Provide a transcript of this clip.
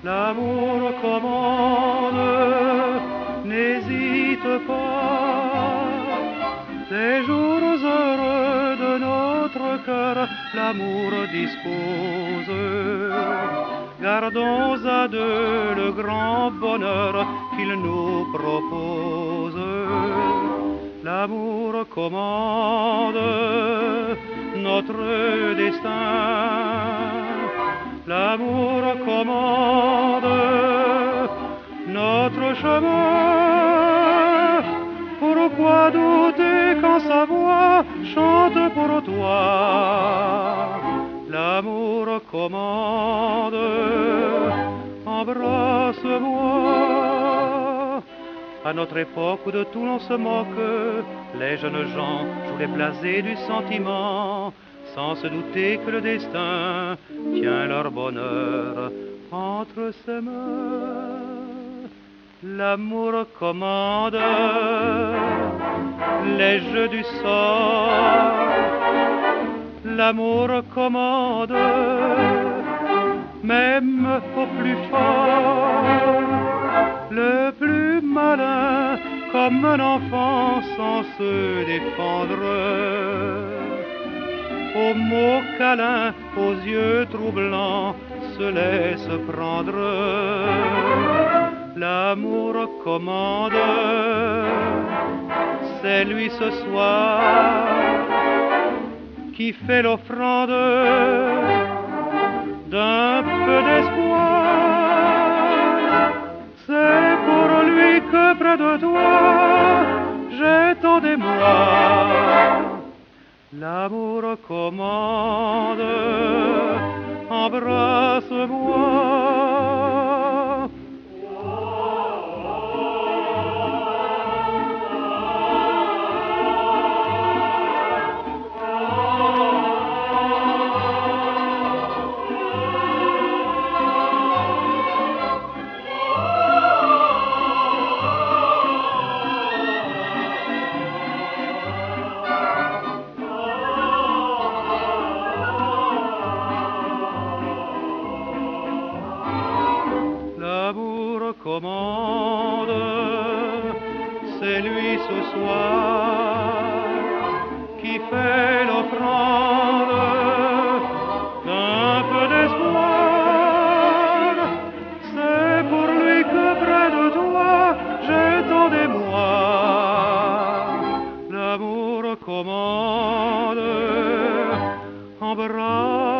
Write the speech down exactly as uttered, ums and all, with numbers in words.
L'amour commande, n'hésite pas. Des jours heureux de notre cœur, l'amour dispose. Gardons à deux le grand bonheur qu'il nous propose. L'amour commande notre destin. L'amour commande notre chemin. Pourquoi douter quand sa voix chante pour toi? L'amour commande, embrasse-moi. À notre époque où de tout l'on se moque, les jeunes gens jouent les blasés du sentiment, sans se douter que le destin tient leur bonheur entre ses mains. L'amour commande les jeux du sort. L'amour commande même au plus fort. Le plus malin comme un enfant sans se défendre. Aux mots câlins, aux yeux troublants, se laisse prendre. L'amour commande, c'est lui ce soir qui fait l'offrande d'un peu d'espoir. C'est pour lui que près de toi j'ai tant d'émoi. L'amour commande, embrasse-moi. L'amour commande, c'est lui ce soir qui fait l'offrande d'un peu d'espoir. C'est pour lui que près de toi j'ai tant d'émoi. L'amour commande, embrasse.